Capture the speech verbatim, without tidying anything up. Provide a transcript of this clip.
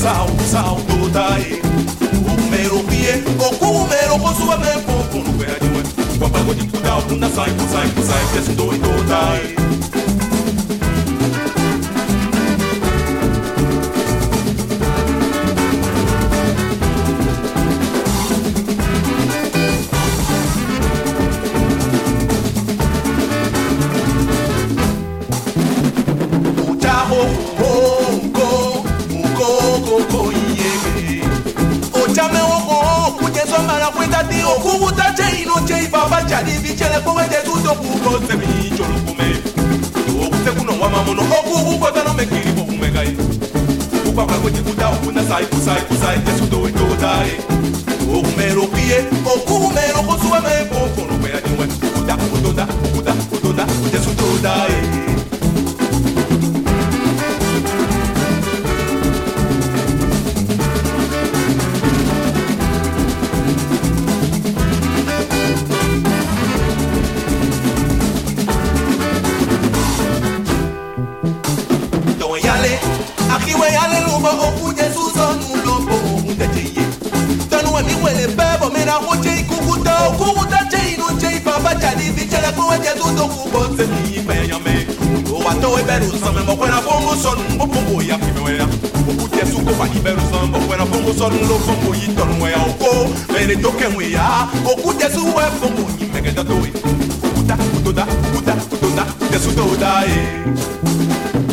sal, sal toda e o mero pie, o cu mero com sua mãe, pouco no pé de um. Com a bagulho de cuidar, o bunda sai, sai, sai, desce doido toda e. Jadi bichele kwa wete tuto kuko semi cholo kume Oku teku no wama mono oku uko tano mekiri po kumegai Ukwa kwa kweji kuda ukuna sai kusai kusai Jesu do ito dai Oku mero pie oku mero kosuwa me Oku no kwea niwe Kuda kudoda kuda kudoda Jesu do dai Son un poco ya que me vea. O que su copa y ver son buena pongo son lo pongo y ton we au ko. Mere toque we ya. O que su we pongo y me queda doy. Kuta kutoda kuta kutoda de su toda e.